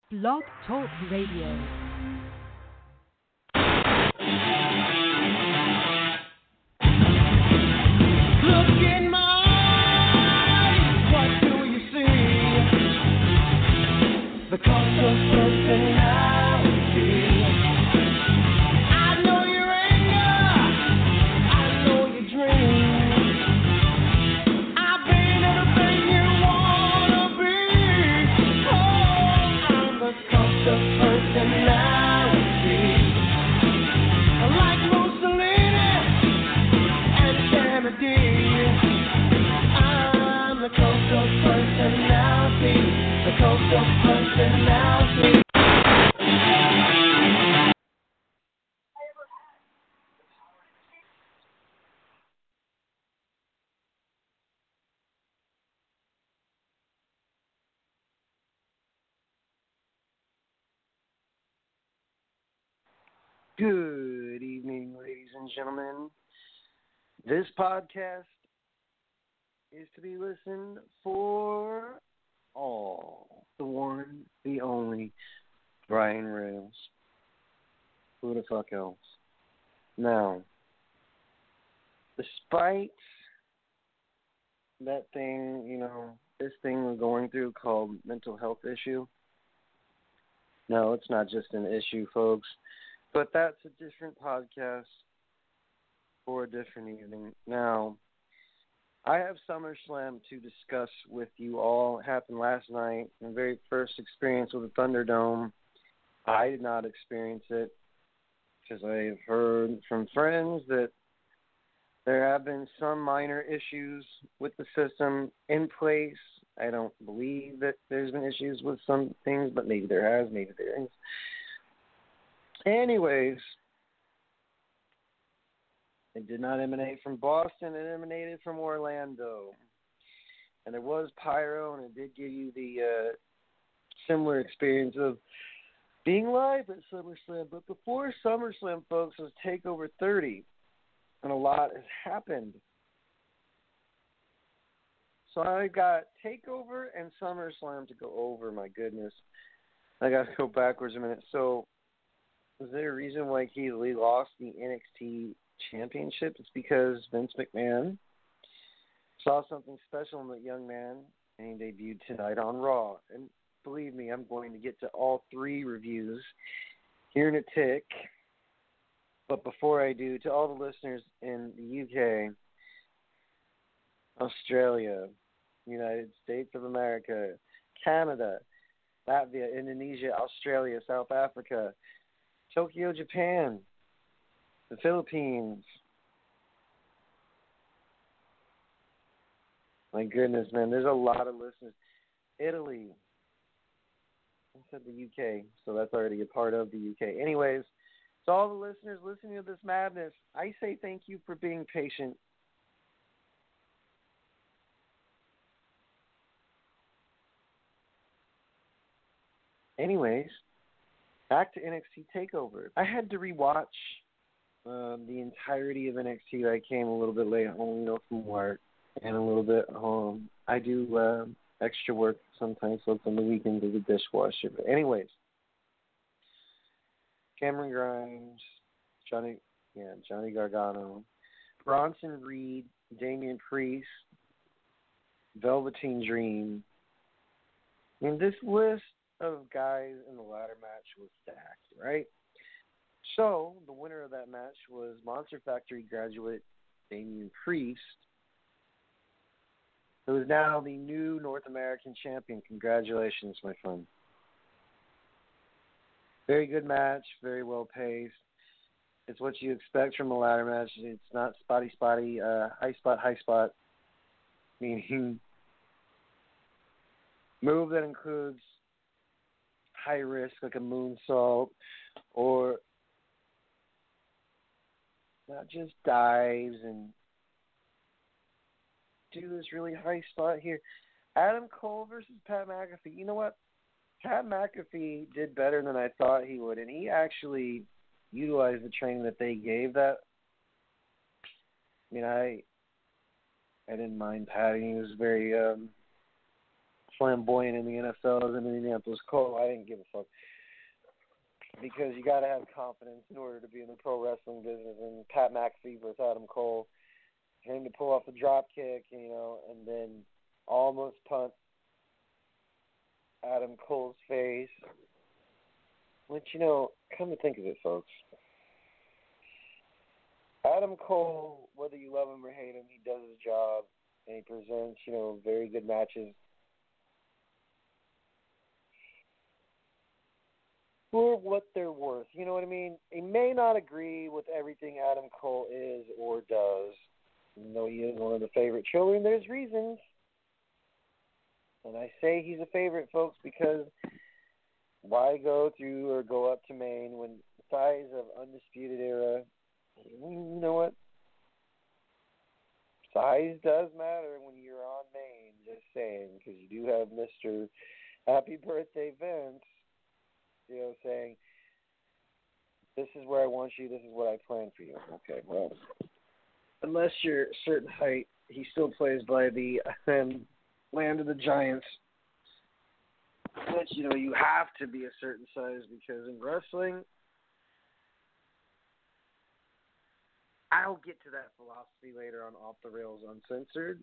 Blog Talk Radio. Good evening, ladies and gentlemen. This podcast is to be listened for all. The one, the only, Brian Rails. Who the fuck else? Now, despite that thing, this thing we're going through called mental health issue. No, it's not just an issue, folks. But that's a different podcast for a different evening. Now, I have SummerSlam to discuss with you all. It happened last night. My very first experience with the Thunderdome. I did not experience it because I have heard from friends that there have been some minor issues with the system in place. I don't believe that there's been issues with some things, but maybe there has, maybe there is. Anyways, it did not emanate from Boston. It emanated from Orlando. And there was pyro, and it did give you the similar experience of being live at SummerSlam. But before SummerSlam, folks, was TakeOver 30, and a lot has happened. So I got TakeOver and SummerSlam to go over. My goodness. I got to go backwards a minute. So, was there a reason why Keith Lee lost the NXT championship? It's because Vince McMahon saw something special in that young man, and he debuted tonight on Raw. And believe me, I'm going to get to all three reviews here in a tick. But before I do, to all the listeners in the UK, Australia, United States of America, Canada, Latvia, Indonesia, Australia, South Africa, Tokyo, Japan, the Philippines. My goodness, man, there's a lot of listeners. Italy. I said the UK, so that's already a part of the UK. Anyways, to all the listeners listening to this madness, I say thank you for being patient. Anyways, back to NXT TakeOver. I had to rewatch the entirety of NXT. I came a little bit late home, from work, and a little bit home. I do extra work sometimes, so it's on the weekend as a dishwasher. But anyways, Cameron Grimes, Johnny Gargano, Bronson Reed, Damian Priest, Velveteen Dream. This list of guys in the ladder match was stacked, right? So, the winner of that match was Monster Factory graduate Damian Priest, who is now the new North American champion. Congratulations, my friend. Very good match, very well paced. It's what you expect from a ladder match. It's not spotty, high spot, meaning move that includes high risk, like a moonsault, or not just dives and do this really high spot here. Adam Cole versus Pat McAfee. You know what? Pat McAfee did better than I thought he would, and he actually utilized the training that they gave that. I didn't mind Pat. He was very flamboyant in the NFL as an Indianapolis Colt. I didn't give a fuck. Because you got to have confidence in order to be in the pro wrestling business. And Pat McAfee versus Adam Cole, him to pull off the drop kick, and then almost punt Adam Cole's face. Which, come to think of it, folks, Adam Cole, whether you love him or hate him, he does his job, and he presents, very good matches for what they're worth. You know what I mean? He may not agree with everything Adam Cole is or does, even though he is one of the favorite children. There's reasons. And I say he's a favorite, folks, because why go through or go up to Maine when the size of Undisputed Era, you know what? Size does matter when you're on Maine, just saying, because you do have Mr. Happy Birthday Vince, saying, this is where I want you, this is what I plan for you. Okay, well, unless you're a certain height, he still plays by the Land of the Giants. But, you have to be a certain size because in wrestling, I'll get to that philosophy later on Off the Rails Uncensored.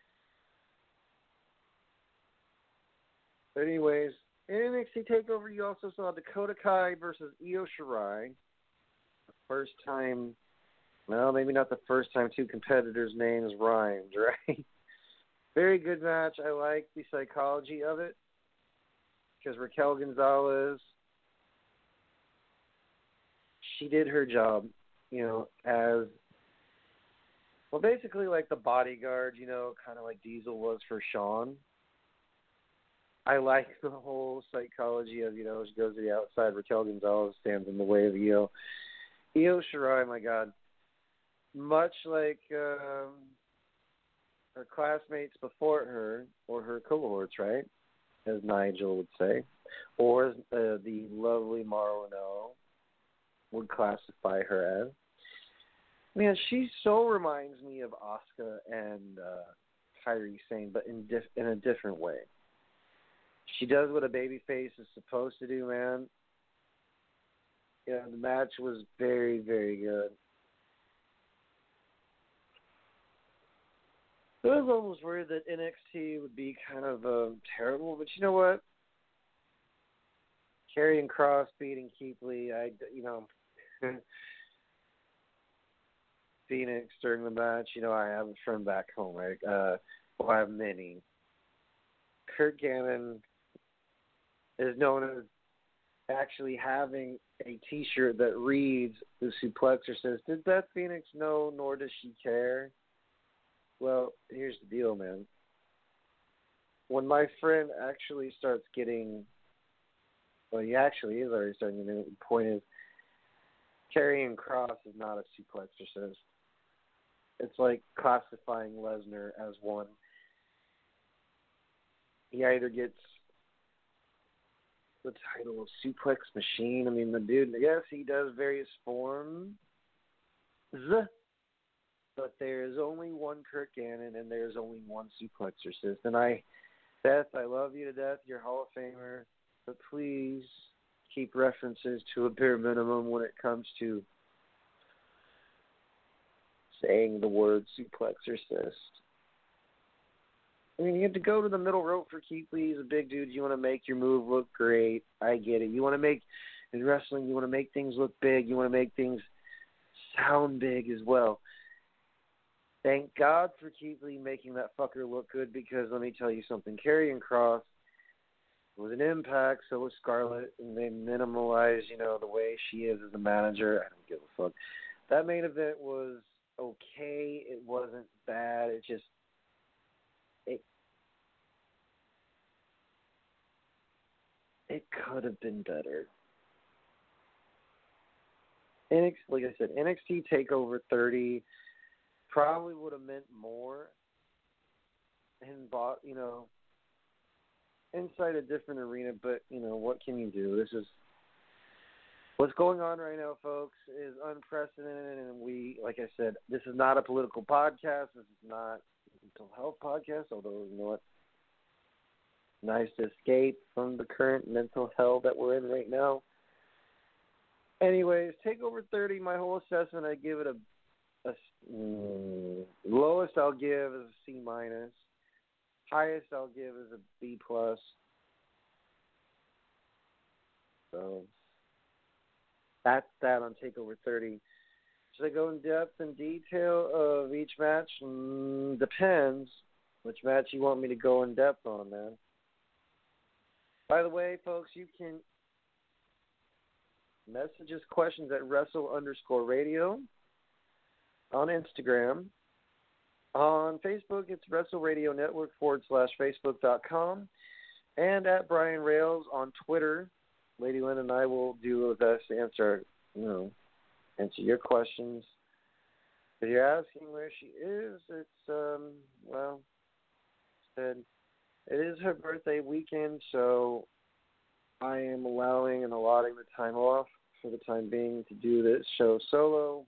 But anyways, in NXT TakeOver, you also saw Dakota Kai versus Io Shirai. The first time, well, maybe not the first time two competitors' names rhymed, right? Very good match. I like the psychology of it because Raquel Gonzalez, she did her job, as, well, basically like the bodyguard, kind of like Diesel was for Shawn. I like the whole psychology of, she goes to the outside, Raquel Gonzalez stands in the way of Io. Io Shirai, my God, much like her classmates before her, or her cohorts, right, as Nigel would say, or as the lovely Mauro would classify her as. Man, she so reminds me of Asuka and Kairi Sane, but in a different way. She does what a babyface is supposed to do, man. The match was very, very good. I was almost worried that NXT would be kind of terrible, but you know what? Karrion Kross beating Keith Lee, Phoenix during the match, I have a friend back home, right? I have many. Kurt Gannon is known as actually having a T-shirt that reads the Suplexer says, "Did Beth Phoenix know, nor does she care?" Well, here's the deal, man. When my friend actually starts getting, well, he actually is already starting to know, the point is, Karrion Kross is not a suplexorcist. It's like classifying Lesnar as one. He either gets the title of Suplex Machine. I mean, the dude, yes, he does various forms, but there is only one Kurt Gannon, and there is only one suplexorcist. And Beth, I love you to death. You're a Hall of Famer, but please keep references to a bare minimum when it comes to saying the word suplexorcist. I mean, you have to go to the middle rope for Keith Lee. He's a big dude. You want to make your move look great. I get it. You want to make, in wrestling, you want to make things look big. You want to make things sound big as well. Thank God for Keith Lee making that fucker look good, because let me tell you something. Karrion Kross was an Impact, so was Scarlett, and they minimalized, the way she is as a manager. I don't give a fuck. That main event was okay. It wasn't bad. It just, it could have been better. Like I said, NXT TakeOver 30 probably would have meant more and bought, inside a different arena, but, what can you do? This is, what's going on right now, folks, is unprecedented, and like I said, this is not a political podcast. This is not a mental health podcast, although, you know what? Nice to escape from the current mental hell that we're in right now. Anyways, Takeover 30, my whole assessment, I give it lowest I'll give is a C minus. Highest I'll give is a B plus. So that's that on Takeover 30. Should I go in depth and detail of each match? Depends which match you want me to go in depth on, man. By the way, folks, you can message us questions at Wrestle_Radio on Instagram. On Facebook, it's Wrestle Radio Network /Facebook.com. And at Brian Rails on Twitter. Lady Lynn and I will do our best to answer your questions. If you're asking where she is, it's, said it is her birthday weekend, so I am allowing and allotting the time off for the time being to do this show solo.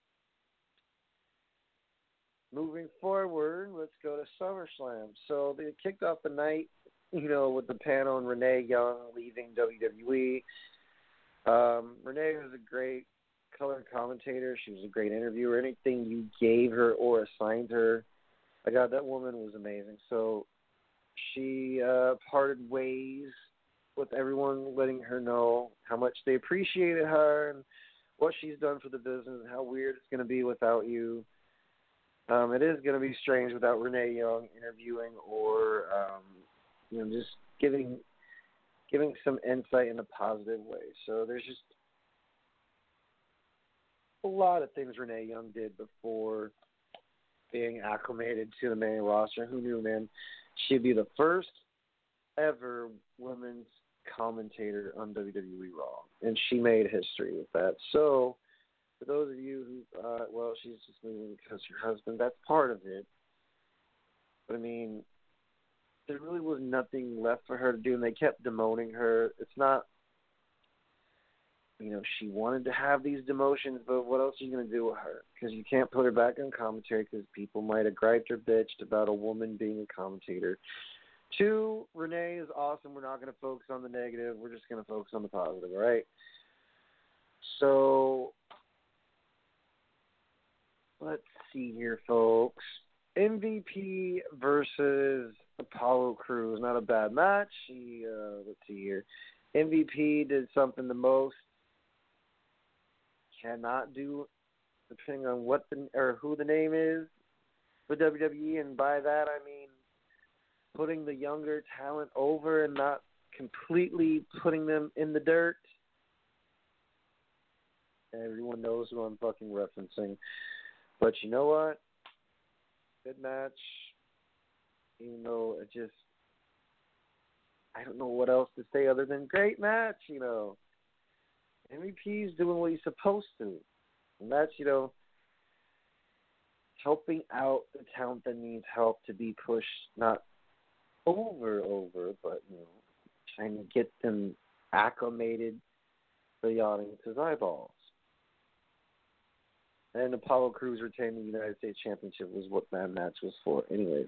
Moving forward, let's go to SummerSlam. So they kicked off the night, with the panel and Renee Young leaving WWE. Renee was a great color commentator. She was a great interviewer. Anything you gave her or assigned her, my God, that woman was amazing. So she parted ways with everyone, letting her know how much they appreciated her and what she's done for the business and how weird it's going to be without you. It is going to be strange without Renee Young interviewing or, just giving some insight in a positive way. So there's just a lot of things Renee Young did before being acclimated to the main roster. Who knew, man? She'd be the first ever women's commentator on WWE Raw, and she made history with that. So for those of you who, she's just leaving because her husband, that's part of it. But, I mean, there really was nothing left for her to do, and they kept demoting her. It's not, she wanted to have these demotions, but what else are you going to do with her? Because you can't put her back on commentary because people might have griped or bitched about a woman being a commentator. 2, Renee is awesome. We're not going to focus on the negative. We're just going to focus on the positive, all right? So let's see here, folks. MVP versus Apollo Crews. Not a bad match. Let's see here. MVP did something the most cannot do, depending on who the name is for WWE, and by that I mean putting the younger talent over and not completely putting them in the dirt. Everyone knows who I'm fucking referencing. But you know what? Good match. Even though I don't know what else to say other than great match, MVP's doing what he's supposed to. And that's, helping out the talent that needs help to be pushed, not over, but, trying to get them acclimated to the audience's eyeballs. And Apollo Crews retaining the United States Championship was what that match was for anyways.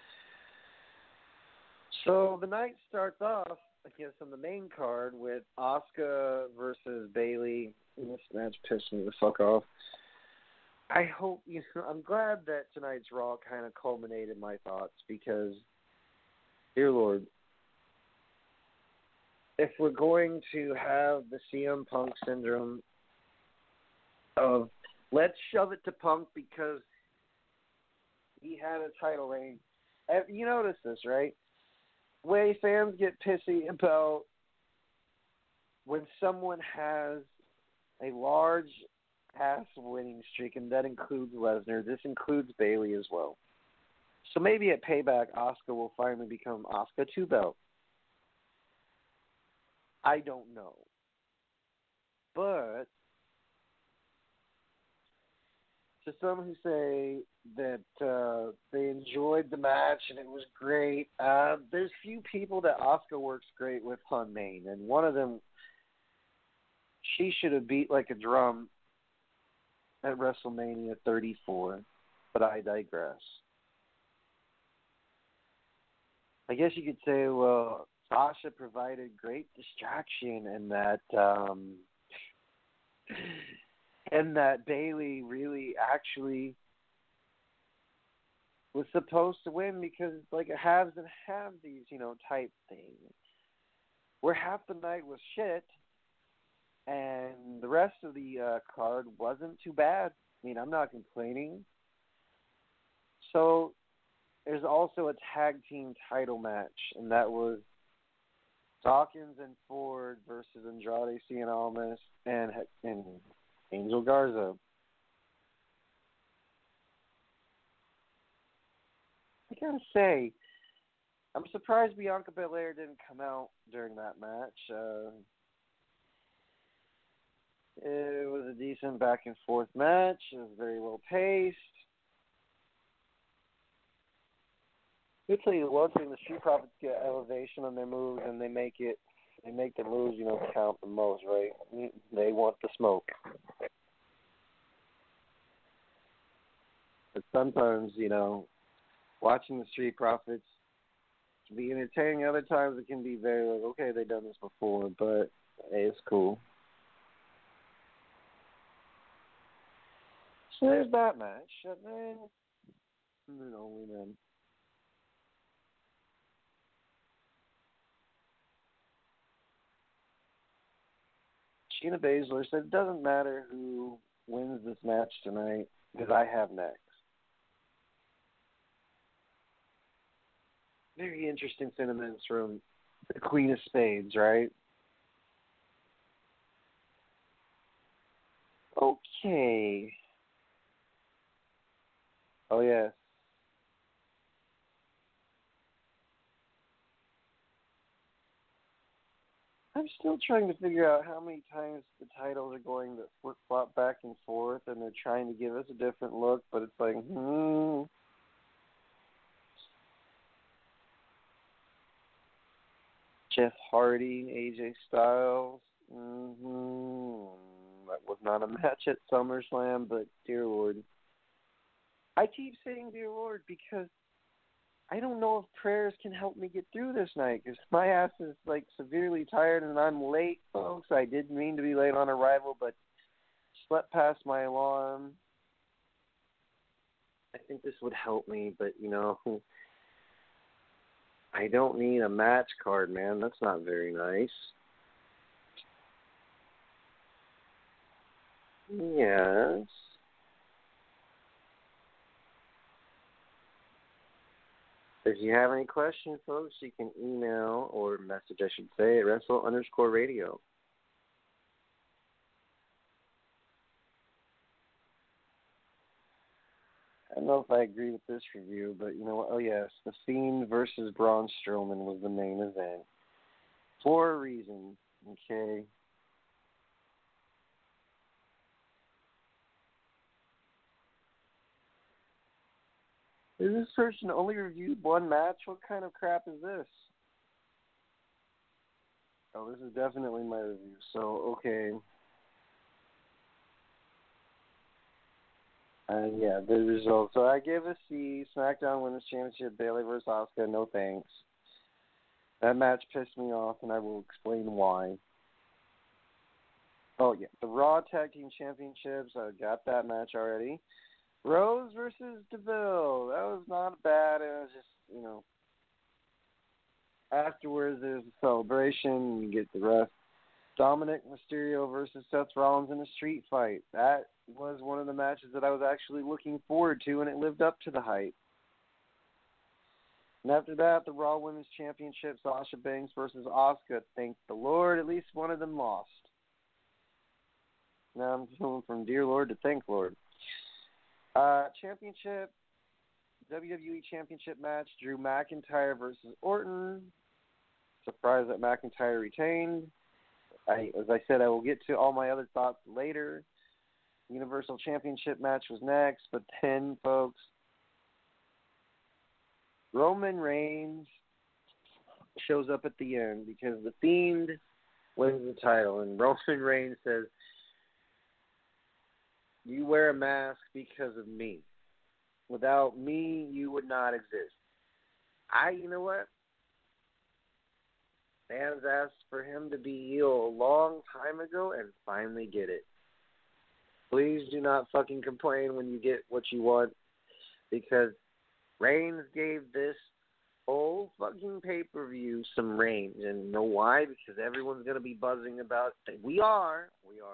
So the night starts off, I guess, on the main card with Asuka versus Bayley. This match pissed me the fuck off. I hope, I'm glad that tonight's Raw kind of culminated my thoughts because, dear Lord, if we're going to have the CM Punk syndrome of let's shove it to Punk because he had a title reign. You notice this, right? Way fans get pissy about when someone has a large ass winning streak, and that includes Lesnar. This includes Bayley as well. So maybe at Payback, Asuka will finally become Asuka 2-belt. I don't know. But to some who say that they enjoyed the match and it was great, there's few people that Asuka works great with on main, and one of them, she should have beat like a drum at WrestleMania 34, but I digress. I guess you could say, well, Sasha provided great distraction, and that Bailey really actually was supposed to win because it's like a haves and have-these, type thing. Where half the night was shit, and the rest of the card wasn't too bad. I mean, I'm not complaining. So there's also a tag team title match, and that was Dawkins and Ford versus Andrade Cien Almas and Angel Garza. I gotta say, I'm surprised Bianca Belair didn't come out during that match. It was a decent back and forth match. It was very well paced. I'll tell you one thing: the Street Profits get elevation on their moves, and they make the moves, count the most, right? They want the smoke. But sometimes, watching the Street Profits can be entertaining. Other times it can be very like, okay, they've done this before, but hey, it's cool. So there's that match, and then only then. Shayna Baszler said it doesn't matter who wins this match tonight because I have next. Very interesting sentiments from the Queen of Spades, right? Okay. Oh, yes. I'm still trying to figure out how many times the titles are going to flip-flop back and forth, and they're trying to give us a different look, but it's like, Jeff Hardy, AJ Styles. That was not a match at SummerSlam, but dear Lord. I keep saying dear Lord because I don't know if prayers can help me get through this night because my ass is like severely tired and I'm late, folks. I didn't mean to be late on arrival, but slept past my alarm. I think this would help me, but I don't need a match card, man. That's not very nice. Yes. If you have any questions, folks, you can email or message, I should say, at Wrestle_Radio. I don't know if I agree with this review, but you know what? Oh, yes. The Fiend versus Braun Strowman was the main event. For a reason, okay? Is this person only reviewed one match? What kind of crap is this? Oh, this is definitely my review, so okay. Yeah, the results. So I give a C. SmackDown Women's Championship, Bayley versus Asuka. No thanks. That match pissed me off, and I will explain why. Oh yeah, the Raw Tag Team Championships. I got that match already. Rose versus Deville. That was not bad. It was just afterwards there's a celebration. You get the rest. Dominic Mysterio versus Seth Rollins in a street fight. That was one of the matches that I was actually looking forward to, and it lived up to the hype. And after that, the Raw Women's Championship, Sasha Banks versus Asuka. Thank the Lord, at least one of them lost. Now I'm going from dear Lord to thank Lord. Championship, WWE Championship match, Drew McIntyre versus Orton. Surprised that McIntyre retained. As I said, I will get to all my other thoughts later. Universal Championship match was next, but then, folks, Roman Reigns shows up at the end because the Fiend wins the title, and Roman Reigns says, "You wear a mask because of me. Without me, you would not exist." You know what? Fans asked for him to be heel a long time ago and finally get it. Please do not fucking complain when you get what you want, because Reigns gave this whole fucking pay-per-view some range. And you know why? Because everyone's going to be buzzing about it. We are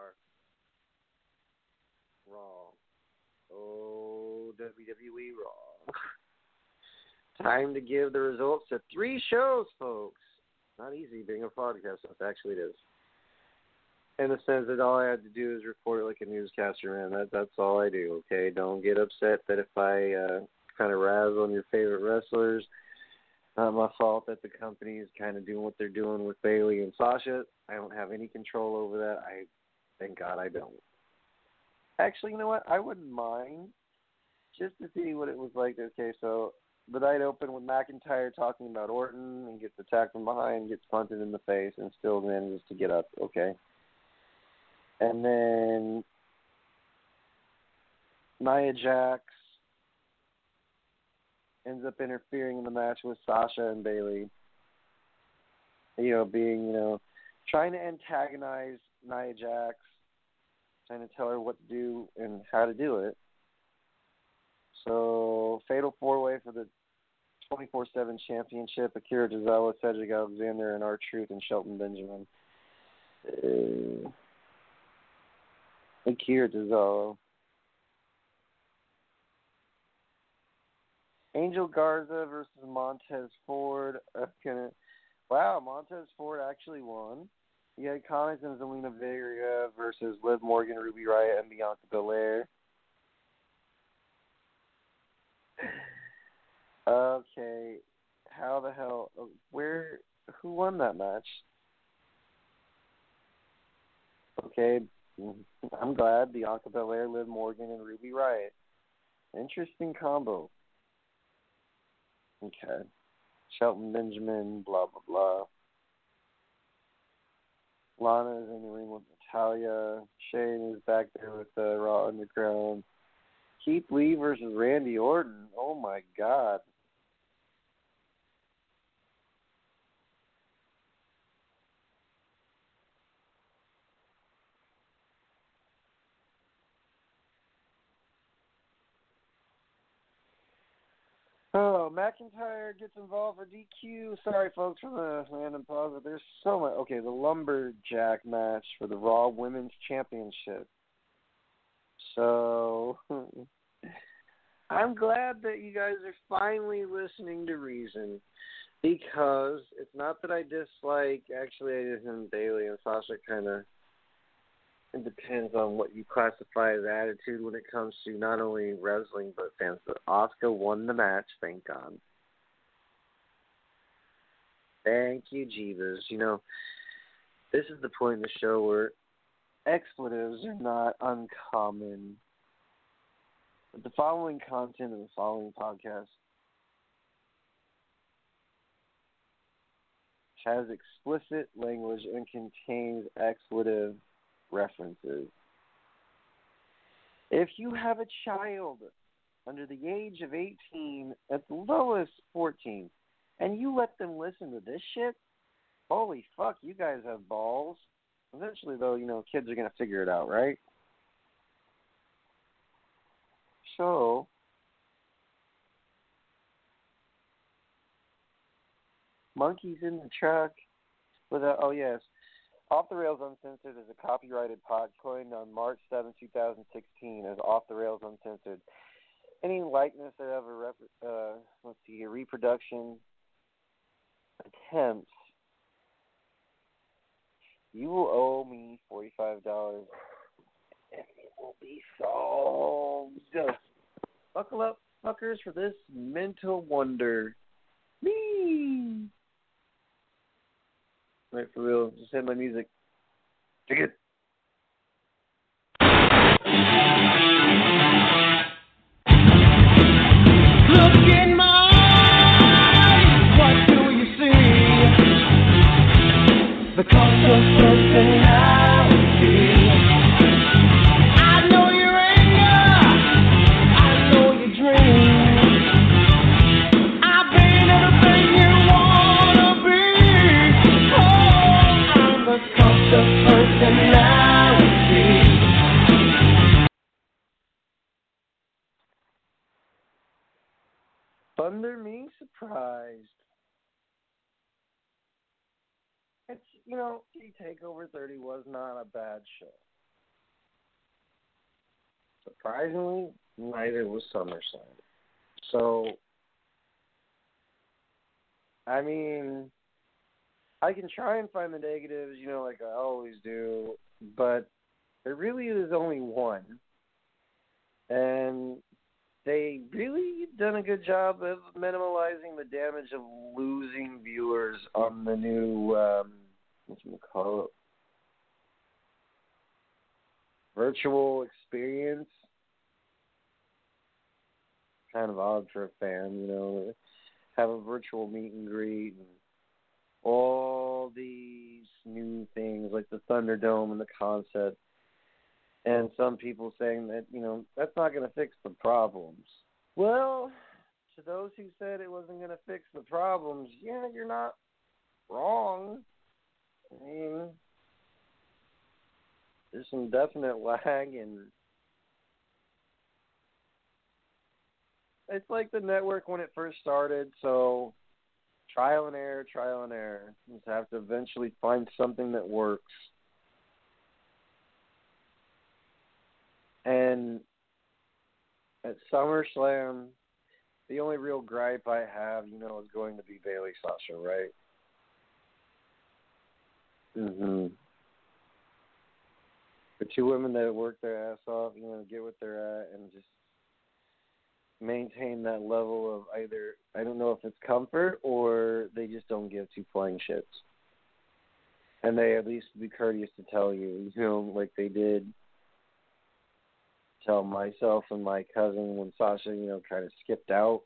Raw. Oh, WWE Raw. Time to give the results to 3 shows, folks. Not easy being a podcast, actually it is. In the sense that all I had to do is report it like a newscaster, man. That's all I do, okay? Don't get upset that if I kind of razz on your favorite wrestlers. Not my fault that the company is kind of doing what they're doing with Bayley and Sasha. I don't have any control over that. Thank God I don't. Actually, you know what? I wouldn't mind just to see what it was like. Okay, so the night opened with McIntyre talking about Orton and gets attacked from behind, gets punted in the face, and still manages to get up. Okay. And then Nia Jax ends up interfering in the match with Sasha and Bayley. Trying to antagonize Nia Jax, trying to tell her what to do and how to do it. So, fatal 4-way for the 24/7 championship: Akira Tozawa, Cedric Alexander, and R-Truth and Shelton Benjamin. Akira Tozawa. Angel Garza versus Montez Ford. Wow, Montez Ford actually won. The Iconics and Zelina Vega versus Liv Morgan, Ruby Riott, and Bianca Belair. Okay, how the hell? Who won that match? Okay, I'm glad. Bianca Belair, Liv Morgan, and Ruby Riott. Interesting combo. Okay. Shelton Benjamin, blah, blah, blah. Lana is in the ring with Natalya. Shane is back there with Raw Underground. Keith Lee versus Randy Orton. Oh, my God. Oh, McIntyre gets involved for DQ. Sorry, folks, for the random pause, but there's so much. Okay, the Lumberjack match for the Raw Women's Championship. So, I'm glad that you guys are finally listening to reason, because it's not that I dislike, actually, I didn't. Bayley and Sasha kind of, it depends on what you classify as attitude when it comes to not only wrestling but fans. But Asuka won the match, thank God. Thank you, Jeebus. This is the point in the show where expletives are not uncommon. But the following content in the following podcast has explicit language and contains expletive references. If you have a child under the age of 18, at the lowest 14, and you let them listen to this shit, holy fuck, you guys have balls. Eventually, though, kids are going to figure it out, right? So, Monkeys in the Truck with Off the Rails Uncensored is a copyrighted pod coined on March 7, 2016 as Off the Rails Uncensored. Any likeness that ever, reproduction attempts, you will owe me $45 and it will be solved. Buckle up, fuckers, for this mental wonder. Me. Right, for real. Just hit my music. Dig it. Look in my eyes. What do you see? The cost of personality. I know your anger. I know your dreams. I've been everything you wanna be. Thunder me surprised. It's, TakeOver 30 was not a bad show. Surprisingly, neither was SummerSlam. So, I mean, I can try and find the negatives, like I always do, but there really is only one. And they really done a good job of minimalizing the damage of losing viewers on the new, virtual experience. Kind of odd for a fan, have a virtual meet and greet and all these new things like the Thunderdome and the concept. And some people saying that, that's not going to fix the problems. Well, to those who said it wasn't going to fix the problems, yeah, you're not wrong. I mean, there's some definite lag, and it's like the network when it first started, so trial and error. You just have to eventually find something that works. And at SummerSlam, the only real gripe I have, is going to be Bayley Sasha, right? Mm-hmm. The two women that work their ass off, get what they're at and just maintain that level of either, I don't know if it's comfort or they just don't give two flying shits. And they at least be courteous to tell you, like they did tell myself and my cousin when Sasha, kind of skipped out.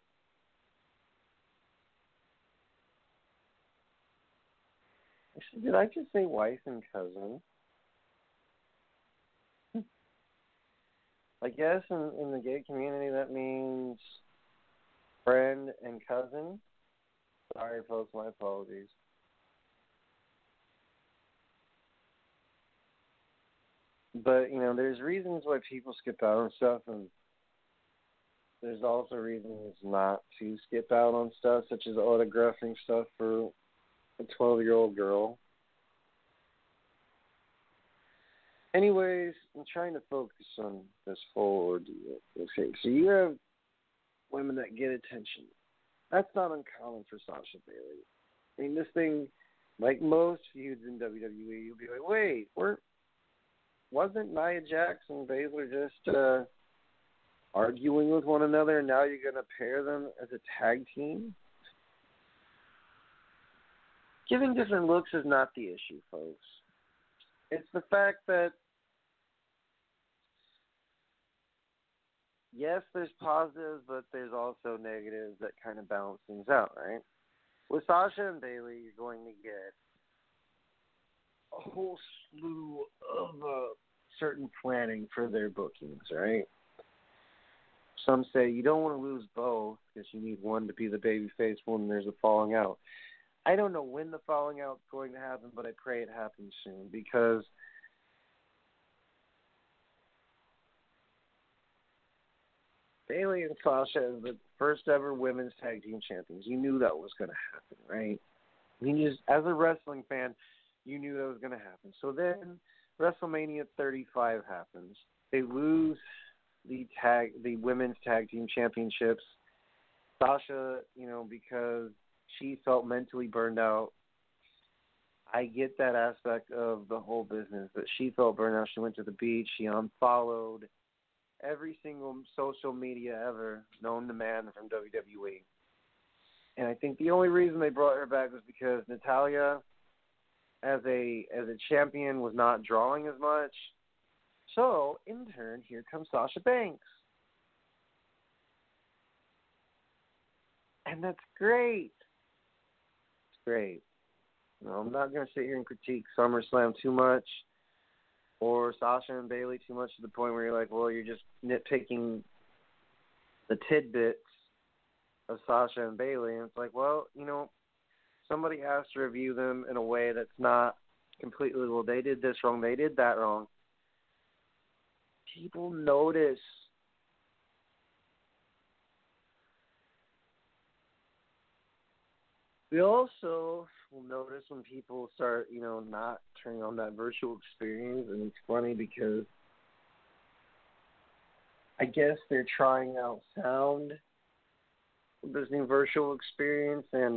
Actually, did I just say wife and cousin? I guess in the gay community that means friend and cousin. Sorry, folks, my apologies. But, there's reasons why people skip out on stuff, and there's also reasons not to skip out on stuff, such as autographing stuff for a 12-year-old girl. Anyways, I'm trying to focus on this whole ordeal. Okay, so you have women that get attention. That's not uncommon for Sasha Bayley. I mean, this thing, like most feuds in WWE, you'll be like, wait, wasn't Nia Jax and Baszler just arguing with one another, and now you're going to pair them as a tag team? Giving different looks is not the issue, folks. It's the fact that, yes, there's positives, but there's also negatives that kind of balance things out, right? With Sasha and Bayley, you're going to get a whole slew of certain planning for their bookings, right? Some say you don't want to lose both because you need one to be the babyface when there's a falling out. I don't know when the falling out is going to happen, but I pray it happens soon because Bayley and Sasha as the first ever women's tag team champions. You knew that was going to happen, right? As a wrestling fan, you knew that was going to happen. So then WrestleMania 35 happens. They lose the women's tag team championships. Sasha, because she felt mentally burned out. I get that aspect of the whole business, that she felt burned out. She went to the beach. She unfollowed every single social media ever known to man from WWE. And I think the only reason they brought her back was because Natalya, as a champion, was not drawing as much. So, in turn, here comes Sasha Banks. And that's great. It's great. I'm not going to sit here and critique SummerSlam too much or Sasha and Bayley too much to the point where you're like, well, you're just nitpicking the tidbits of Sasha and Bayley. And it's like, well, somebody has to review them in a way that's not completely, well, they did this wrong, they did that wrong. People notice. We also will notice when people start, not turning on that virtual experience, and it's funny because I guess they're trying out sound with this new virtual experience, and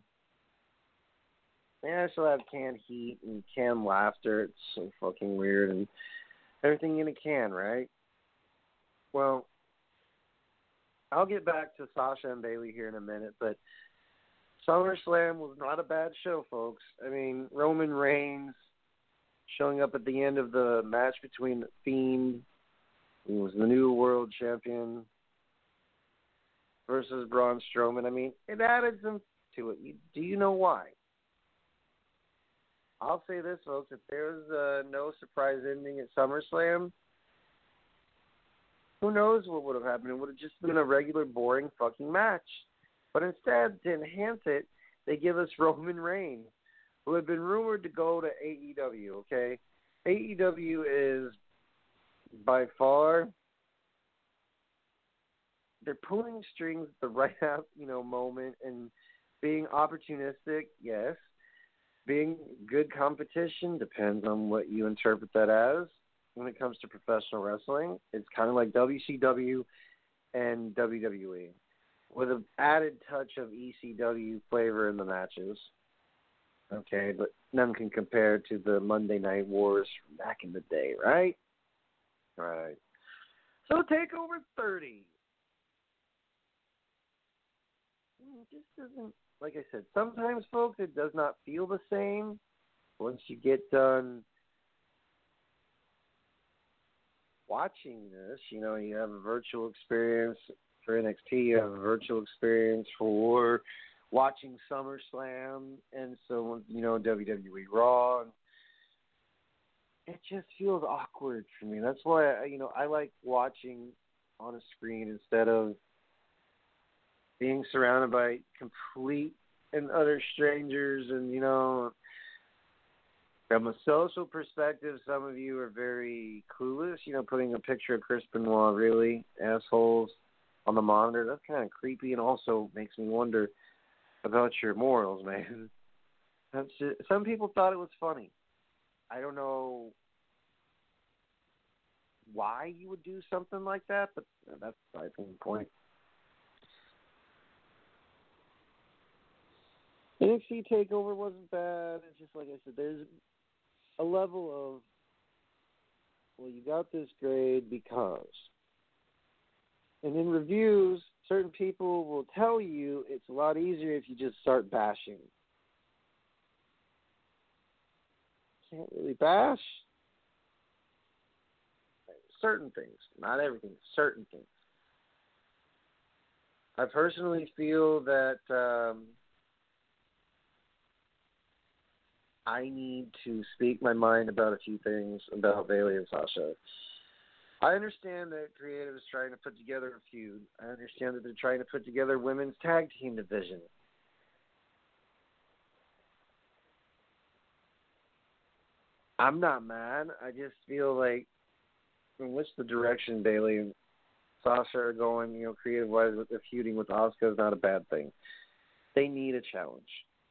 they still have canned heat and canned laughter. It's so fucking weird, and everything in a can, right? Well, I'll get back to Sasha and Bayley here in a minute, but SummerSlam was not a bad show, folks. I mean, Roman Reigns showing up at the end of the match between Fiend, who was the new world champion, versus Braun Strowman. I mean, it added some to it. Do you know why? I'll say this, folks. If there's no surprise ending at SummerSlam, who knows what would have happened? It would have just been a regular, boring fucking match. But instead, to enhance it, they give us Roman Reigns, who had been rumored to go to AEW, okay? AEW is by far, they're pulling strings at the right moment and being opportunistic, yes. Being good competition depends on what you interpret that as. When it comes to professional wrestling, it's kind of like WCW and WWE, with an added touch of ECW flavor in the matches. Okay, but none can compare to the Monday Night Wars back in the day, right? Right. So TakeOver 30. It just doesn't, like I said, sometimes, folks, it does not feel the same once you get done watching this. You have a virtual experience for NXT, you have a virtual experience for watching SummerSlam, and so, WWE Raw. It just feels awkward for me. That's why, I like watching on a screen instead of being surrounded by complete and utter strangers. And, from a social perspective, some of you are very clueless, putting a picture of Chris Benoit, really, assholes, on the monitor. That's kind of creepy and also makes me wonder about your morals, man. Some people thought it was funny. I don't know why you would do something like that, but that's I think the point. NXT TakeOver wasn't bad. It's just like I said, there's a level of, well, you got this grade because. And in reviews, certain people will tell you it's a lot easier if you just start bashing. Can't really bash certain things, not everything, certain things. I personally feel that I need to speak my mind about a few things about Bayley and Sasha. I understand that creative is trying to put together a feud. I understand that they're trying to put together a women's tag team division. I'm not mad. I just feel like, in which the direction Bayley and Sasha are going, creative-wise, with the feuding with Asuka is not a bad thing. They need a challenge.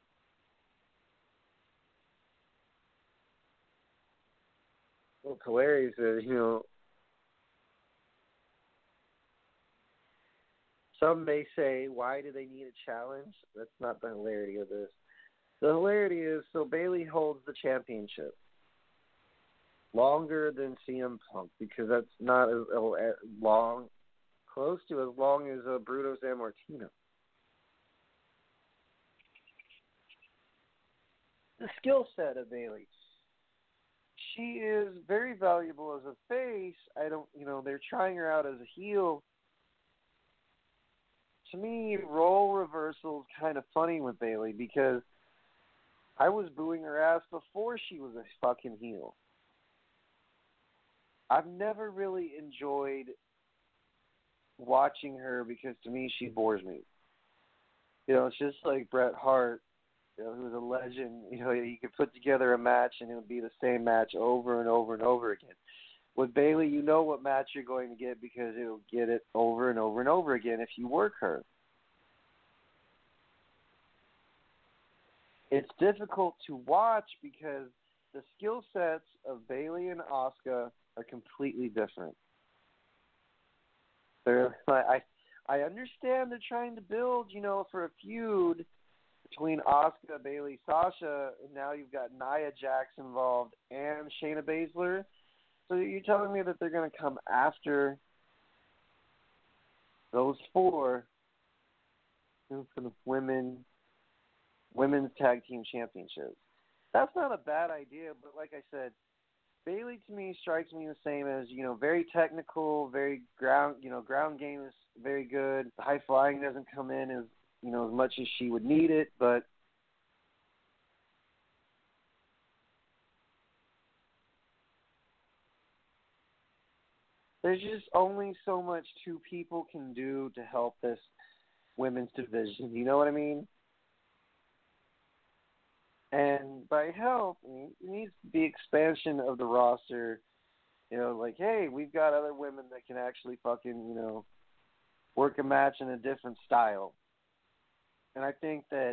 Well, hilarious is, some may say, why do they need a challenge? That's not the hilarity of this. The hilarity is, so Bayley holds the championship longer than CM Punk, because that's not as long, close to as long as Bruno Sammartino. The skill set of Bayley. She is very valuable as a face. They're trying her out as a heel. To me, role reversal is kind of funny with Bayley, because I was booing her ass before she was a fucking heel. I've never really enjoyed watching her because, to me, she bores me. It's just like Bret Hart who's a legend. You could put together a match and it would be the same match over and over and over again. With Bayley, you know what match you're going to get because it'll get it over and over and over again if you work her. It's difficult to watch because the skill sets of Bayley and Asuka are completely different. I understand they're trying to build, for a feud between Asuka, Bayley, Sasha, and now you've got Nia Jax involved and Shayna Baszler. So you're telling me that they're going to come after those four for the women's tag team championships? That's not a bad idea, but like I said, Bayley to me strikes me the same as, very technical, very ground game is very good. The high flying doesn't come in as much as she would need it, but there's just only so much two people can do to help this women's division. You know what I mean? And by help, it needs the expansion of the roster. Hey, we've got other women that can actually fucking, work a match in a different style. And I think that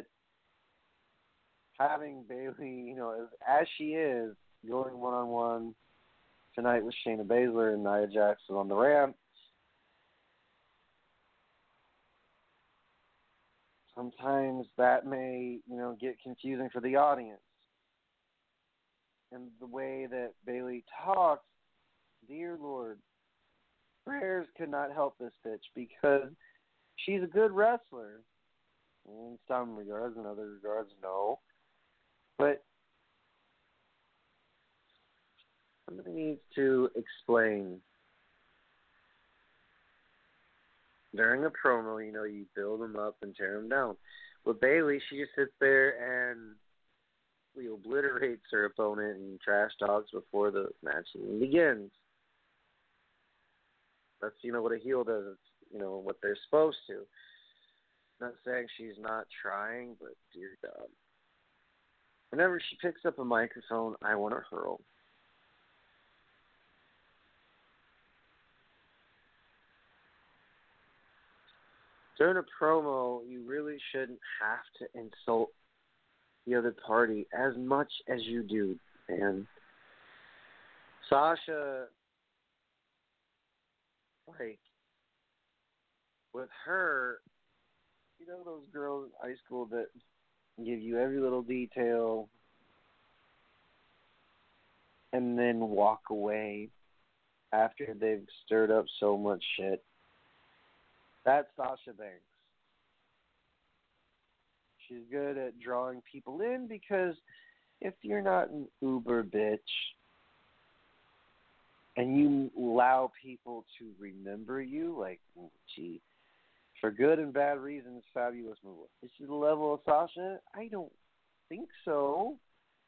having Bayley, as she is, going one-on-one tonight with Shayna Baszler and Nia Jax on the ramp, sometimes that may, get confusing for the audience. And the way that Bayley talks, dear Lord, prayers could not help this bitch because she's a good wrestler. In some regards, in other regards, no. But somebody needs to explain. During a promo, you build them up and tear them down. With Bayley, she just sits there and obliterates her opponent and trash talks before the match even begins. That's, what a heel does. It's, what they're supposed to. Not saying she's not trying, but dear God. Whenever she picks up a microphone, I want to hurl. During a promo, you really shouldn't have to insult the other party as much as you do, man. Sasha, with her, those girls in high school that give you every little detail and then walk away after they've stirred up so much shit. That's Sasha Banks. She's good at drawing people in because if you're not an uber bitch and you allow people to remember you, for good and bad reasons, Fabulous Moolah. Is she the level of Sasha? I don't think so.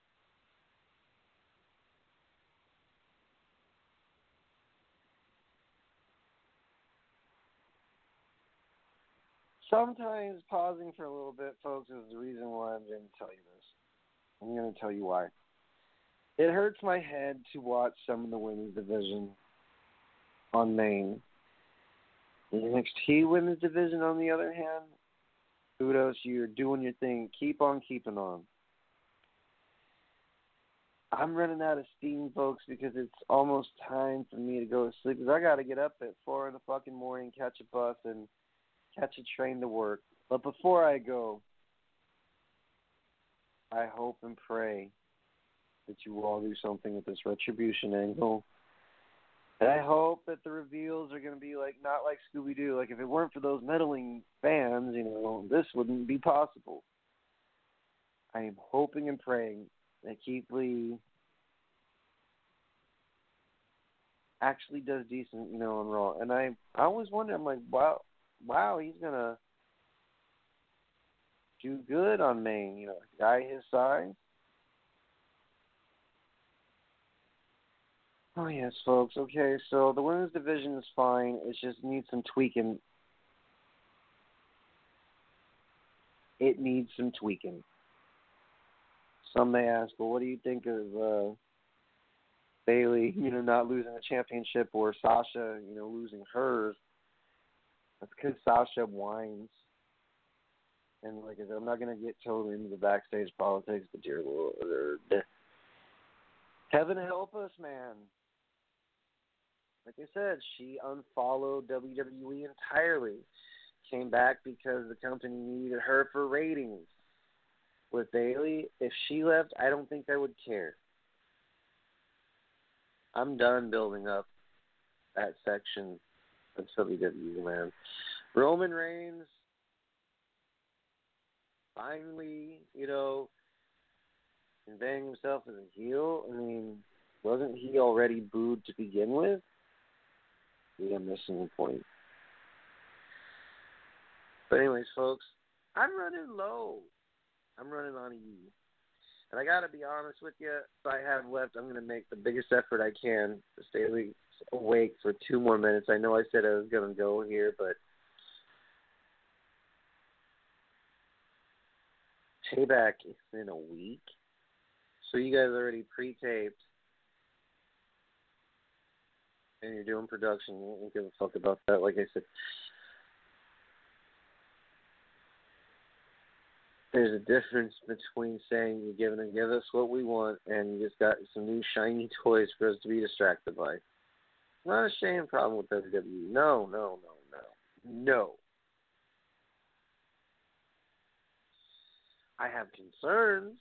Sometimes pausing for a little bit, folks, is the reason why I'm going to tell you this. I'm going to tell you why. It hurts my head to watch some of the women's division on Maine. The NXT women's division, on the other hand, kudos, you're doing your thing. Keep on keeping on. I'm running out of steam, folks, because it's almost time for me to go to sleep. Because I got to get up at 4 in the fucking morning, catch a bus, and catch a train to work. But before I go, I hope and pray that you all do something with this retribution angle. And I hope that the reveals are going to be not like Scooby-Doo. If it weren't for those meddling fans, this wouldn't be possible. I am hoping and praying that Keith Lee actually does decent, on Raw. And I always wonder, I'm like, wow, he's going to do good on Maine, a guy his size. Oh, yes, folks. Okay, so the women's division is fine. It just needs some tweaking. It needs some tweaking. Some may ask, well, what do you think of Bayley, not losing the championship, or Sasha, losing hers? That's because Sasha whines. And like I said, I'm not going to get totally into the backstage politics, but dear Lord, heaven help us, man. Like I said, she unfollowed WWE entirely. Came back because the company needed her for ratings. With Bayley, if she left, I don't think I would care. I'm done building up that section of WWE, man. Roman Reigns, finally, conveying himself as a heel. I mean, wasn't he already booed to begin with? Maybe I'm missing the point. But anyways, folks, I'm running low. I'm running on E. And I got to be honest with you, if I have left, I'm going to make the biggest effort I can to stay awake for 2 more minutes. I know I said I was going to go here, but Payback is in a week. So you guys already pre-taped, and you're doing production. I don't give a fuck about that. Like I said, there's a difference between saying you're going to give us what we want and you just got some new shiny toys for us to be distracted by. Not a shame problem with WWE. No. I have concerns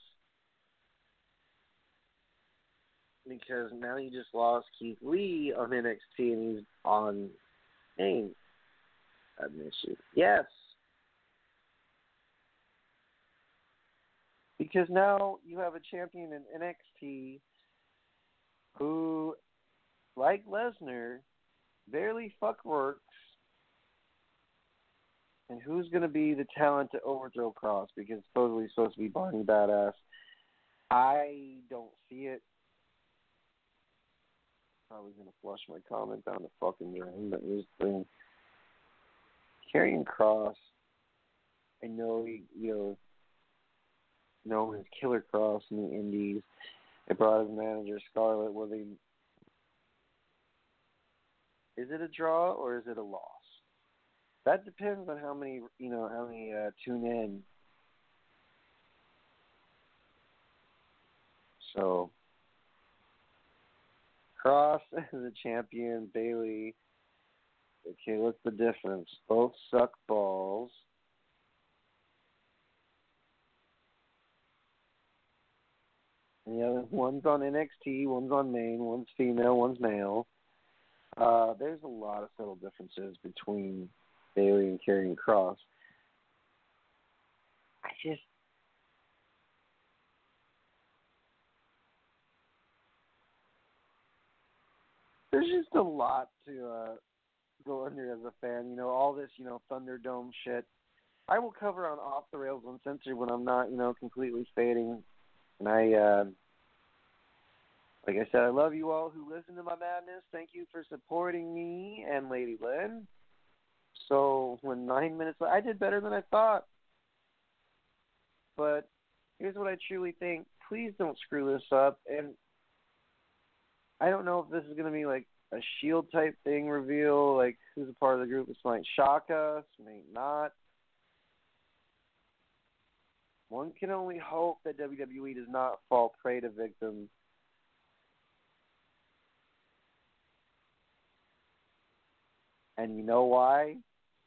because now you just lost Keith Lee on NXT and he's on AIM. I miss you. Yes. Because now you have a champion in NXT who, like Lesnar, barely fuck works. And who's going to be the talent to overthrow Cross? Because supposedly it's supposed to be Barney Badass. I don't see it. Probably going to flush my comment down the fucking drain. But here's the thing. Karrion Kross, I know known as Killer Kross in the Indies. They brought his manager Scarlett. Is it a draw or is it a loss? That depends on how many tune in. So, Kross is a champion. Bayley. Okay, what's the difference? Both suck balls. And the other one's on NXT, one's on main, one's female, one's male. There's a lot of subtle differences between Bayley and Karrion Kross. There's just a lot to go under as a fan. All this, Thunderdome shit. I will cover on Off the Rails Uncensored when I'm not, completely fading. And like I said, I love you all who listen to my madness. Thank you for supporting me and Lady Lynn. So when 9 minutes, I did better than I thought. But here's what I truly think. Please don't screw this up. And I don't know if this is going to be like a Shield type thing reveal, like who's a part of the group. This might shock us, may not. One can only hope that WWE does not fall prey to victims. And you know why?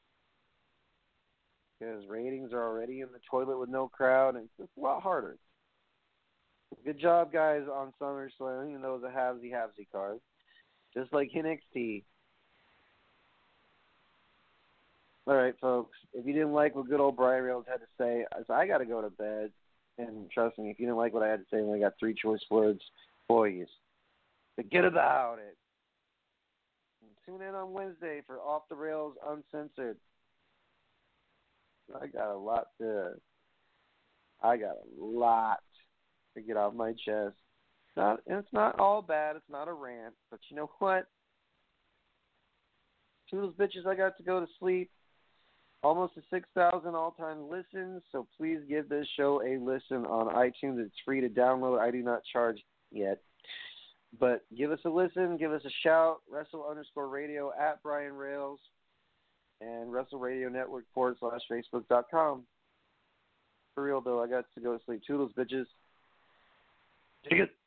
Because ratings are already in the toilet with no crowd, and it's just a lot harder. Good job, guys, on SummerSlam, even though it was a halvesy card. Just like NXT. All right, folks. If you didn't like what good old Brian Reynolds had to say, I got to go to bed. And trust me, if you didn't like what I had to say, I only got 3 choice words for you. Forget about it. And tune in on Wednesday for Off the Rails Uncensored. I got a lot to get off my chest. It's not all bad. It's not a rant. But you know what? 2 of those bitches, I got to go to sleep. almost to 6,000 all-time listens, so please give this show a listen on iTunes. It's free to download. I do not charge yet. But give us a listen, give us a shout, Wrestle_radio at Brian Rails, and Wrestle Radio Network /Facebook.com. For real, though, I got to go to sleep. Toodles, bitches. Take it.